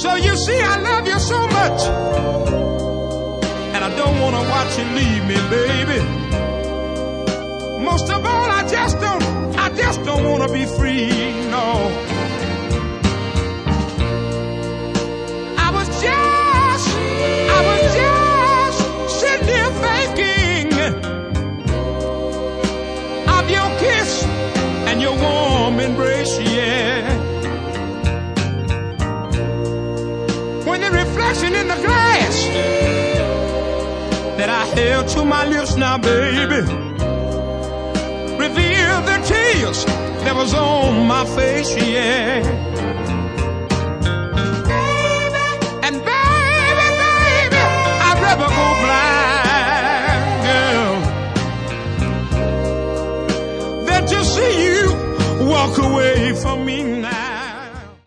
So you see, I love you so much, and I don't want to watch you leave me, baby. Most of all, I just don't want to be free, no. I was just sitting here thinking of your kiss and your warm embrace, yeah. When the reflection in the glass that I held to my lips now, baby, revealed the tears that was on my face, yeah.